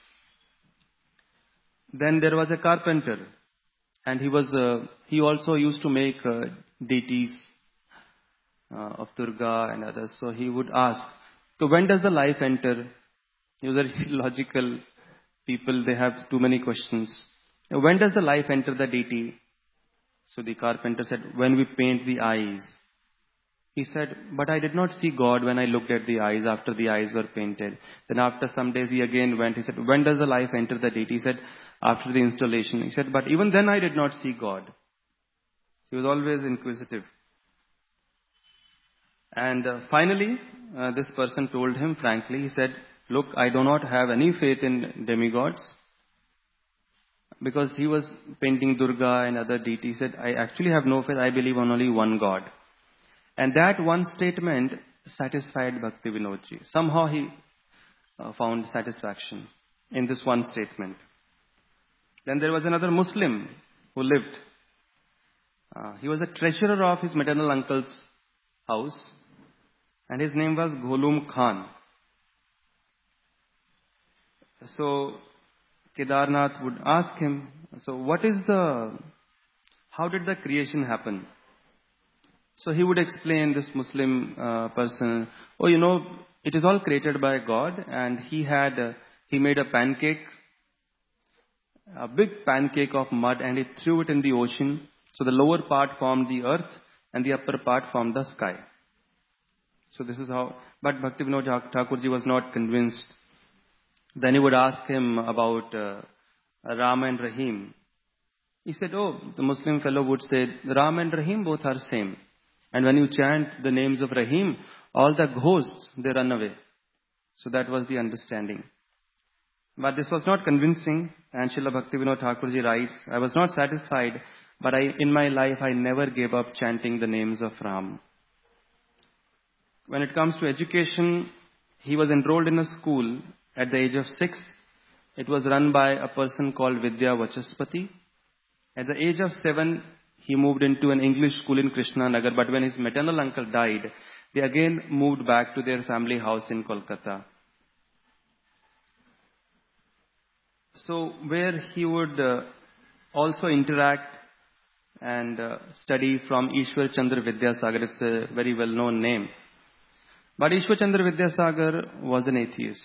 Then there was a carpenter, and he was uh, he also used to make uh, deities uh, of Durga and others. So he would ask, so when does the life enter? He was very logical people, they have too many questions. When does the life enter the deity? So the carpenter said, when we paint the eyes. He said, but I did not see God when I looked at the eyes after the eyes were painted. Then after some days he again went. He said, when does the life enter the deity? He said, after the installation. He said, but even then I did not see God. He was always inquisitive. And uh, finally, uh, this person told him frankly, he said, look, I do not have any faith in demigods. Because he was painting Durga and other deities. He said, I actually have no faith, I believe on only one God. And that one statement satisfied Bhaktivinoda. Somehow he uh, found satisfaction in this one statement. Then there was another Muslim who lived. Uh, he was a treasurer of his maternal uncle's house. And his name was Gholum Khan. So Kedarnath would ask him, so what is the, how did the creation happen? So he would explain, this Muslim uh, person, oh, you know, it is all created by God, and he had, uh, he made a pancake, a big pancake of mud, and he threw it in the ocean. So the lower part formed the earth, and the upper part formed the sky. So this is how, but Bhaktivinoda Thakurji was not convinced. Then he would ask him about uh, Ram and Rahim. He said, oh, the Muslim fellow would say, Ram and Rahim both are same. And when you chant the names of Rahim, all the ghosts, they run away. So that was the understanding. But this was not convincing. And Srila Bhaktivinoda Thakurji writes, I was not satisfied, but I, in my life I never gave up chanting the names of Ram. When it comes to education, he was enrolled in a school at the age of six. It was run by a person called Vidya Vachaspati. At the age of seven, he moved into an English school in Krishnanagar, but when his maternal uncle died, they again moved back to their family house in Kolkata. So where he would uh, also interact and uh, study from Ishwar Chandra Vidyasagar. It's a very well-known name. But Ishwar Chandra Vidyasagar was an atheist.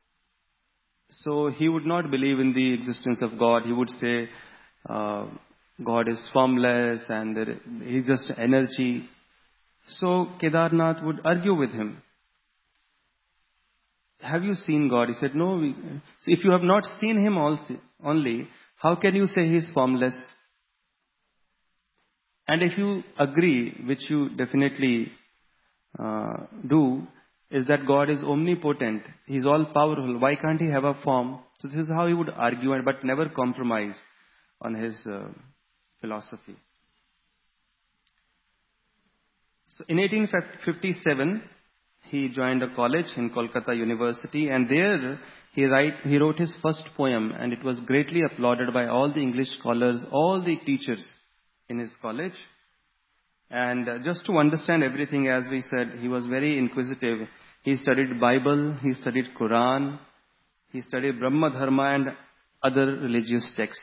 So he would not believe in the existence of God. He would say, uh, God is formless and there, he's just energy. So Kedarnath would argue with him. Have you seen God? He said, no. We, so if you have not seen him also, only, how can you say he is formless? And if you agree, which you definitely uh, do, is that God is omnipotent. He is all powerful. Why can't he have a form? So this is how he would argue, but never compromise on his uh, philosophy. So in eighteen fifty-seven, he joined a college in Kolkata University, and there he, write, he wrote his first poem, and it was greatly applauded by all the English scholars, all the teachers in his college. And uh, just to understand everything, as we said, he was very inquisitive. He studied Bible, he studied Quran, he studied Brahma Dharma and other religious texts.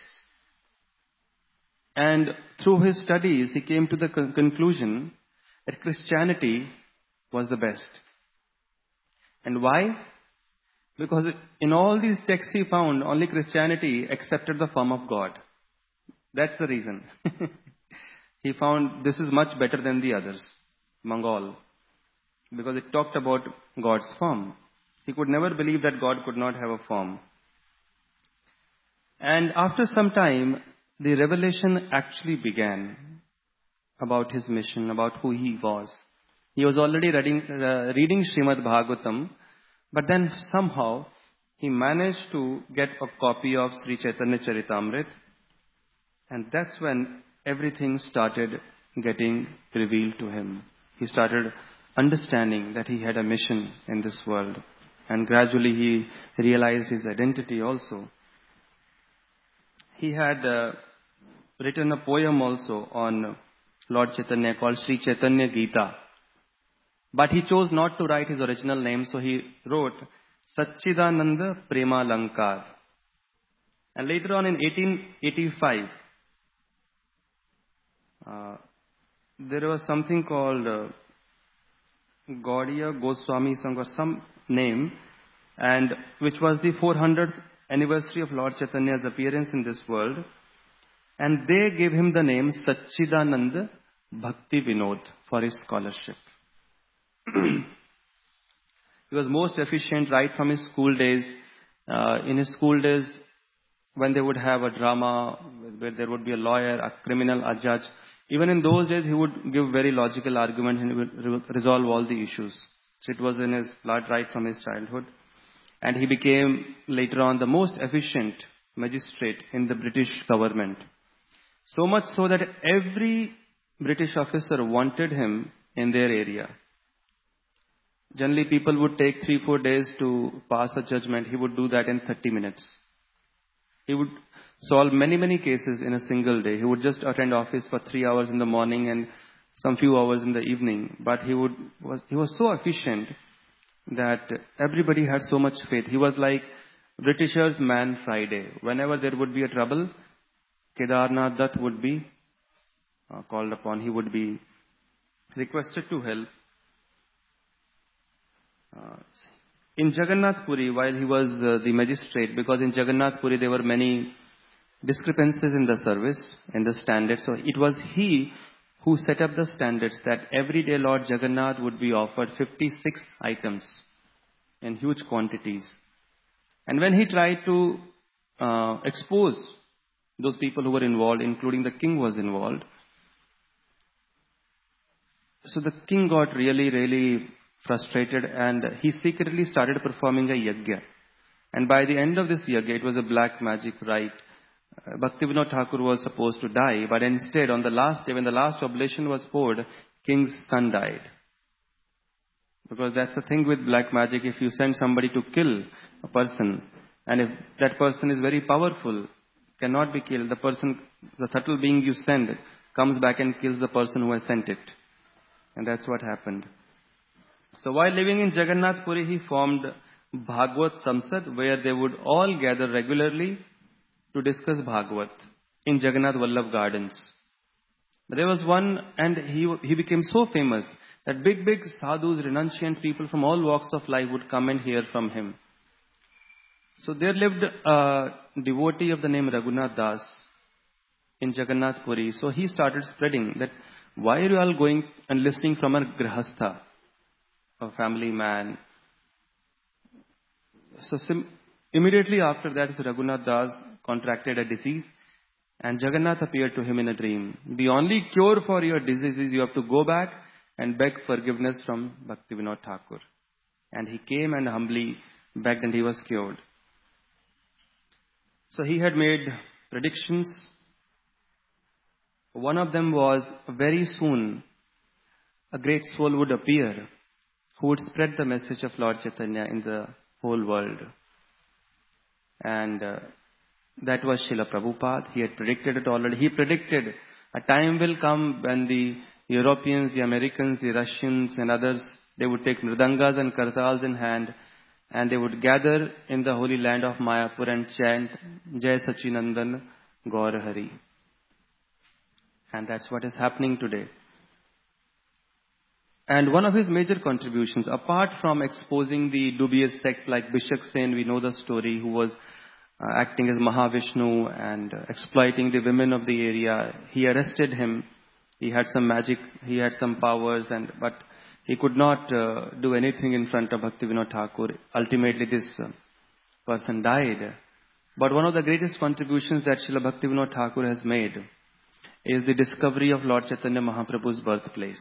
And through his studies, he came to the con- conclusion that Christianity was the best. And why? Because in all these texts he found, only Christianity accepted the form of God. That's the reason. He found this is much better than the others, among all, because it talked about God's form. He could never believe that God could not have a form. And after some time, the revelation actually began about his mission, about who he was. He was already reading, uh, reading Srimad Bhagavatam, but then somehow he managed to get a copy of Sri Chaitanya Charitamrita, and that's when everything started getting revealed to him. He started understanding that he had a mission in this world, and gradually he realized his identity also. He had uh, written a poem also on Lord Chaitanya called Sri Chaitanya Gita. But he chose not to write his original name, so he wrote Satchidananda Prema Lankar. And later on in eighteen eighty-five, uh, there was something called uh, Gaudiya Goswami Sangh or some name, and which was the four hundredth anniversary of Lord Chaitanya's appearance in this world. And they gave him the name Satchidananda Bhakti Vinod for his scholarship. He was most efficient right from his school days. Uh, in his school days, when they would have a drama, where there would be a lawyer, a criminal, a judge, even in those days he would give very logical argument and he would re- resolve all the issues. So it was in his blood right from his childhood. And he became later on the most efficient magistrate in the British government. So much so that every British officer wanted him in their area. Generally, people would take three, four days to pass a judgment. He would do that in thirty minutes. He would solve many, many cases in a single day. He would just attend office for three hours in the morning and some few hours in the evening. But he would was he was so efficient that everybody had so much faith. He was like Britishers' Man Friday. Whenever there would be a trouble, Kedarnath Dutt would be uh, called upon. He would be requested to help. Uh, in Jagannath Puri, while he was uh, the magistrate, because in Jagannath Puri there were many discrepancies in the service, in the standards. So it was he who set up the standards that every day Lord Jagannath would be offered fifty-six items in huge quantities. And when he tried to uh, expose those people who were involved, including the king was involved, so the king got really, really frustrated, and he secretly started performing a yajna. And by the end of this yajna, it was a black magic rite. Uh, Bhaktivinoda Thakur was supposed to die, but instead, on the last day, when the last oblation was poured, king's son died. Because that's the thing with black magic. If you send somebody to kill a person, and if that person is very powerful, cannot be killed, the person, the subtle being you send, comes back and kills the person who has sent it. And that's what happened. So while living in Jagannath Puri, he formed Bhagavad Samsad, where they would all gather regularly to discuss Bhagavad in Jagannath Vallabh Gardens. But there was one, and he he became so famous that big, big sadhus, renunciants, people from all walks of life would come and hear from him. So there lived a devotee of the name Raghunath Das. in Jagannath Puri. So he started spreading that, why are you all going and listening from a grihastha, a family man? So sim- immediately after that, Raghunath Das contracted a disease, and Jagannath appeared to him in a dream. The only cure for your disease is you have to go back and beg forgiveness from Bhaktivinoda Thakur. And he came and humbly begged, and he was cured. So he had made predictions. One of them was, very soon a great soul would appear who would spread the message of Lord Chaitanya in the whole world. And uh, that was Srila Prabhupada. He had predicted it already. He predicted a time will come when the Europeans, the Americans, the Russians and others, they would take mridangas and kartals in hand, and they would gather in the holy land of Mayapur and chant Jai Sachinandan Gaur Hari. And that's what is happening today. And one of his major contributions, apart from exposing the dubious sects like Bishak Sen, we know the story, who was uh, acting as Mahavishnu and uh, exploiting the women of the area. He arrested him. He had some magic, he had some powers, and but he could not uh, do anything in front of Bhaktivinoda Thakur. Ultimately, this uh, person died. But one of the greatest contributions that Srila Bhaktivinoda Thakur has made is the discovery of Lord Chaitanya Mahaprabhu's birthplace.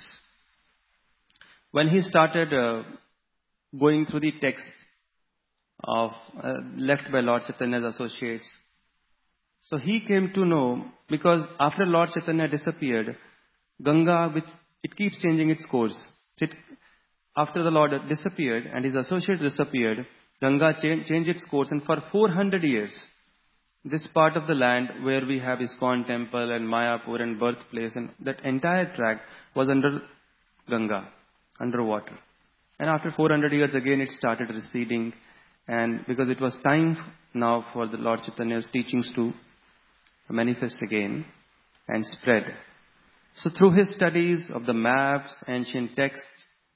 When he started uh, going through the texts of uh, left by Lord Chaitanya's associates, so he came to know, because after Lord Chaitanya disappeared, Ganga, which it keeps changing its course. It, after the Lord disappeared and his associates disappeared, Ganga cha- changed its course, and for four hundred years, this part of the land where we have ISKCON temple and Mayapur and birthplace, and that entire tract was under Ganga, underwater. And after four hundred years again it started receding, and because it was time now for the Lord Chaitanya's teachings to manifest again and spread. So through his studies of the maps, ancient texts,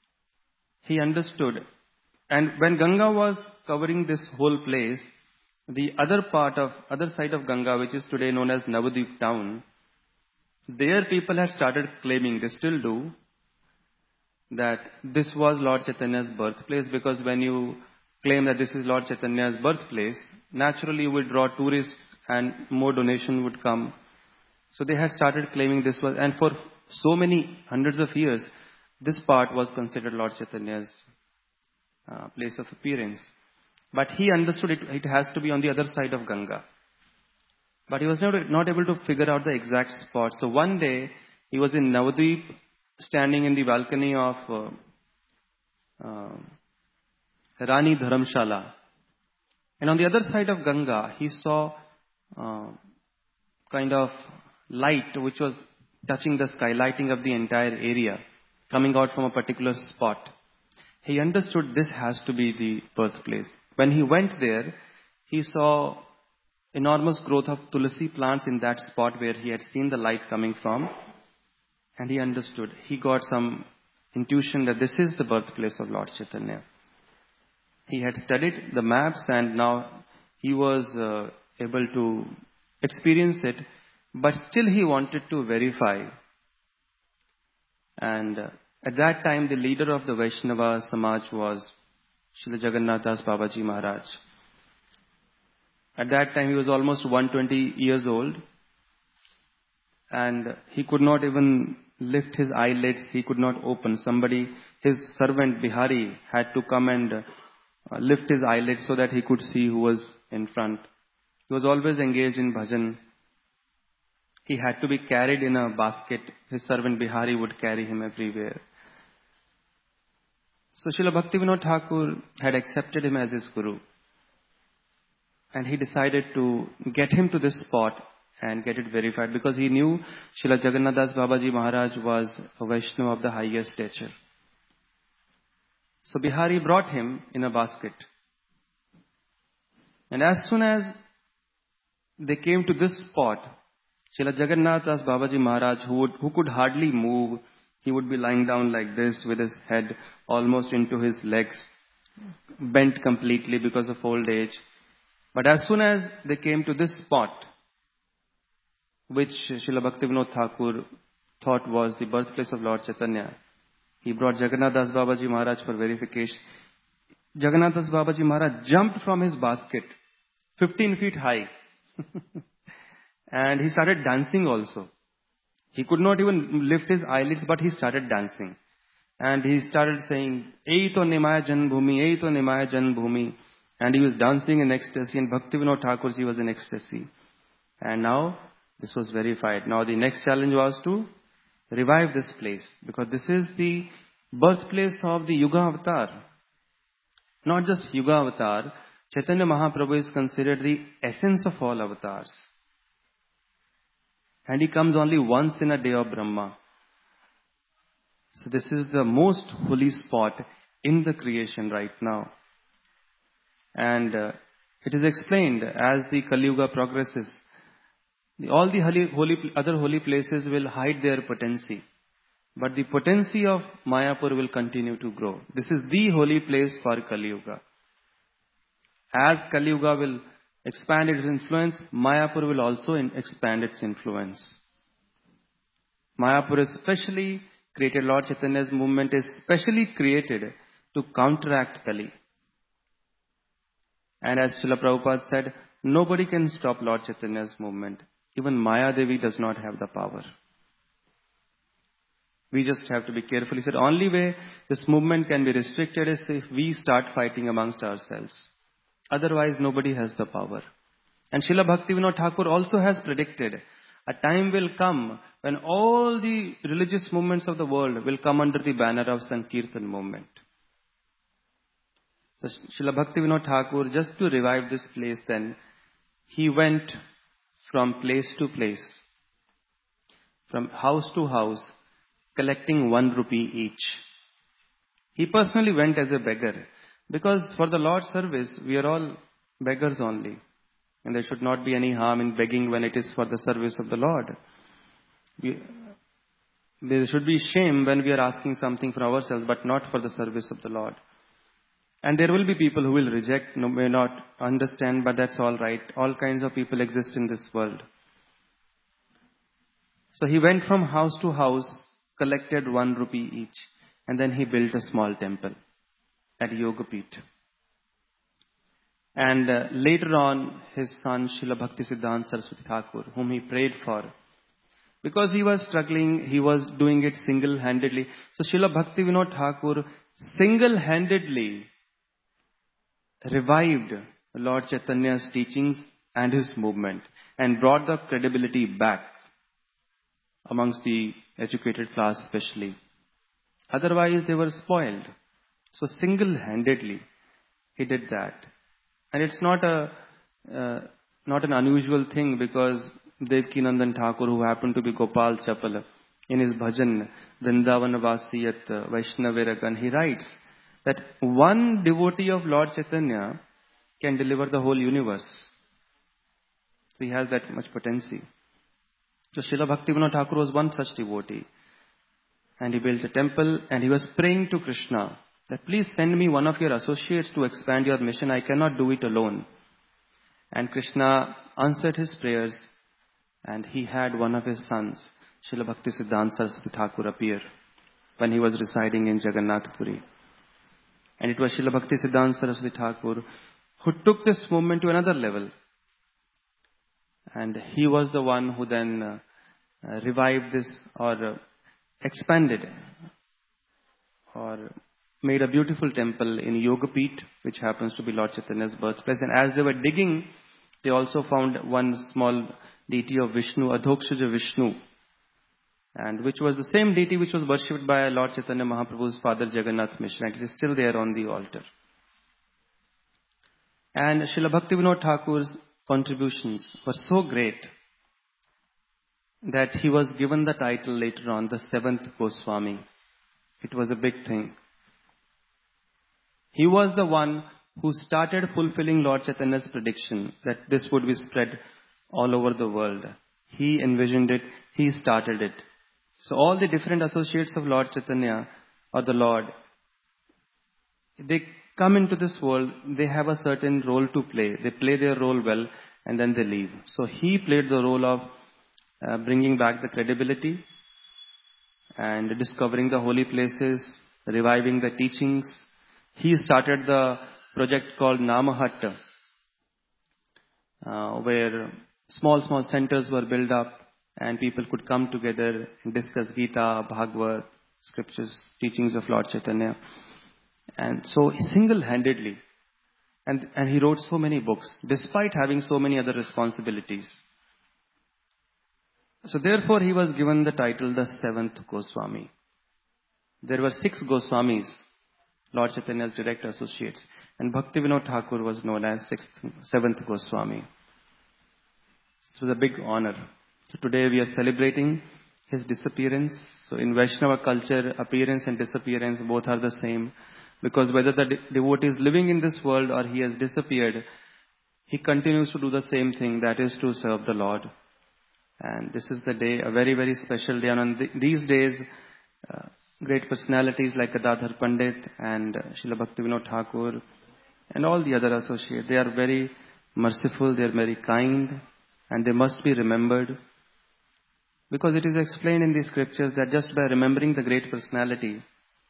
he understood. And when Ganga was covering this whole place, the other part of, other side of Ganga, which is today known as Navadvip town, there people had started claiming, they still do, that this was Lord Chaitanya's birthplace, because when you claim that this is Lord Chaitanya's birthplace, naturally you will draw tourists and more donation would come. So they had started claiming this was, and for so many hundreds of years, this part was considered Lord Chaitanya's uh, place of appearance. But he understood it, it has to be on the other side of Ganga. But he was not, not able to figure out the exact spot. So one day, he was in Navadvip, standing in the balcony of uh, uh, Rani Dharamshala. And on the other side of Ganga, he saw uh, kind of light which was touching the sky, lighting up the entire area, coming out from a particular spot. He understood this has to be the birthplace. When he went there, he saw enormous growth of tulsi plants in that spot where he had seen the light coming from. And he understood. He got some intuition that this is the birthplace of Lord Chaitanya. He had studied the maps, and now he was uh, able to experience it. But still he wanted to verify. And uh, at that time, the leader of the Vaishnava Samaj was Srila Jagannath Das Babaji Maharaj. At that time, he was almost one hundred twenty years old. And he could not even lift his eyelids. He could not open. Somebody, his servant Bihari, had to come and uh, lift his eyelids so that he could see who was in front. He was always engaged in bhajan. He had to be carried in a basket. His servant Bihari would carry him everywhere. So Srila Bhaktivinoda Thakur had accepted him as his guru. And he decided to get him to this spot and get it verified, because he knew Srila Jagannath Das Babaji Maharaj was a Vaishnava of the highest stature. So Bihari brought him in a basket. And as soon as they came to this spot, Srila Jagannath Das Babaji Maharaj, who, would, who could hardly move, he would be lying down like this with his head almost into his legs, bent completely because of old age. But as soon as they came to this spot, which Srila Bhaktivinoda Thakur thought was the birthplace of Lord Chaitanya. He brought Jagannath Das Babaji Maharaj for verification. Jagannath Das Babaji Maharaj jumped from his basket, fifteen feet high. And he started dancing also. He could not even lift his eyelids, but he started dancing. And he started saying, Ei to Nimaya Janbhumi, Ei to Nimaya Janbhumi. And he was dancing in ecstasy, and Bhaktivinoda Thakurji was in ecstasy. And now, this was verified. Now the next challenge was to revive this place, because this is the birthplace of the Yuga Avatar. Not just Yuga Avatar, Chaitanya Mahaprabhu is considered the essence of all avatars. And he comes only once in a day of Brahma. So this is the most holy spot in the creation right now. And uh, it is explained as the Kali Yuga progresses. The, all the holy, holy, other holy places will hide their potency. But the potency of Mayapur will continue to grow. This is the holy place for Kali Yuga. As Kali Yuga will expand its influence, Mayapur will also in expand its influence. Mayapur is specially created, Lord Chaitanya's movement is specially created to counteract Kali. And as Srila Prabhupada said, nobody can stop Lord Chaitanya's movement. Even Maya Devi does not have the power. We just have to be careful. He said, only way this movement can be restricted is if we start fighting amongst ourselves. Otherwise, nobody has the power. And Srila Bhaktivinoda Thakur also has predicted, a time will come when all the religious movements of the world will come under the banner of Sankirtan movement. So Srila Bhaktivinoda Thakur, just to revive this place then, he went from place to place, from house to house, collecting one rupee each. He personally went as a beggar, because for the Lord's service, we are all beggars only. And there should not be any harm in begging when it is for the service of the Lord. We, there should be shame when we are asking something for ourselves, but not for the service of the Lord. And there will be people who will reject, no, may not understand, but that's all right. All kinds of people exist in this world. So he went from house to house, collected one rupee each, and then he built a small temple at Yogapith. And uh, later on, his son Srila Bhaktisiddhanta Saraswati Thakur, whom he prayed for, because he was struggling, he was doing it single-handedly. So Srila Bhaktivinoda Thakur single-handedly revived Lord Chaitanya's teachings and his movement and brought the credibility back amongst the educated class especially. Otherwise, they were spoiled. So single-handedly, he did that. And it's not a uh, not an unusual thing, because Devkinandan Thakur, who happened to be Gopal Chapal, in his bhajan, Vrindavan Vasiyat Vaishnaviragan, he writes that one devotee of Lord Chaitanya can deliver the whole universe. So he has that much potency. So Srila Bhaktivinoda Thakur was one such devotee. And he built a temple, and he was praying to Krishna that please send me one of your associates to expand your mission. I cannot do it alone. And Krishna answered his prayers, and he had one of his sons, Srila Bhaktisiddhanta Saraswati Thakur, appear when he was residing in Jagannath Puri. And it was Srila Bhaktisiddhanta Saraswati Thakur who took this movement to another level. And he was the one who then uh, uh, revived this, or uh, expanded, or made a beautiful temple in Yogapith, which happens to be Lord Chaitanya's birthplace. And as they were digging, they also found one small deity of Vishnu, Adhokshaja Vishnu, and which was the same deity which was worshipped by Lord Chaitanya Mahaprabhu's father Jagannath Mishra. And it is still there on the altar. And Srila Bhaktivinoda Thakur's contributions were so great that he was given the title later on, the seventh Goswami. It was a big thing. He was the one who started fulfilling Lord Chaitanya's prediction that this would be spread all over the world. He envisioned it, he started it. So all the different associates of Lord Chaitanya, or the Lord, they come into this world, they have a certain role to play. They play their role well, and then they leave. So he played the role of uh, bringing back the credibility and discovering the holy places, reviving the teachings. He started the project called Namahatta, uh, where small, small centers were built up and people could come together and discuss Gita, Bhagavad, scriptures, teachings of Lord Chaitanya. And so single-handedly, and, and he wrote so many books, despite having so many other responsibilities. So therefore he was given the title, the seventh Goswami. There were six Goswamis, Lord Chaitanya's direct associates, and Bhaktivinoda Thakur was known as sixth, seventh Goswami. It was a big honor. So today we are celebrating his disappearance. So in Vaishnava culture, appearance and disappearance both are the same. Because whether the de- devotee is living in this world or he has disappeared, he continues to do the same thing, that is to serve the Lord. And this is the day, a very, very special day. And on th- these days, uh, great personalities like Gadadhar Pandit and uh, Srila Bhaktivinoda Thakur and all the other associates, they are very merciful, they are very kind, and they must be remembered. Because it is explained in the scriptures that just by remembering the great personality,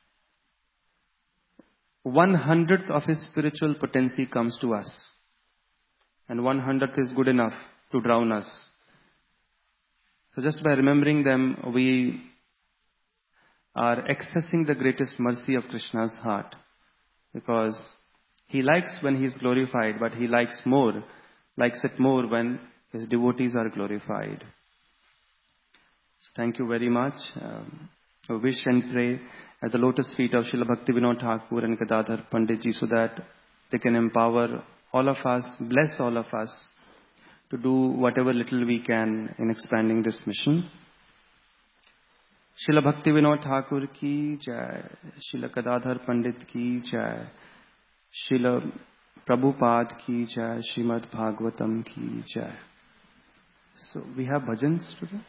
one hundredth of his spiritual potency comes to us. And one hundredth is good enough to drown us. So just by remembering them, we are accessing the greatest mercy of Krishna's heart. Because he likes when he is glorified, but he likes more, likes it more when his devotees are glorified. So thank you very much. Um, I wish and pray at the lotus feet of Srila Bhaktivinoda Thakur and Gadadhar Pandit Ji so that they can empower all of us, bless all of us to do whatever little we can in expanding this mission. Srila Bhaktivinoda Thakur ki jai, Srila Gadadhar Pandit ki jai, Srila Prabhupada ki jai, Srimad Bhagavatam ki jai. So we have bhajans today?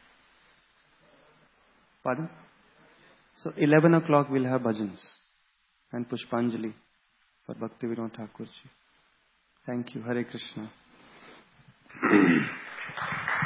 Pardon? So eleven o'clock we'll have bhajans and Pushpanjali for Bhaktivinoda Thakur ji. Thank you. Hare Krishna.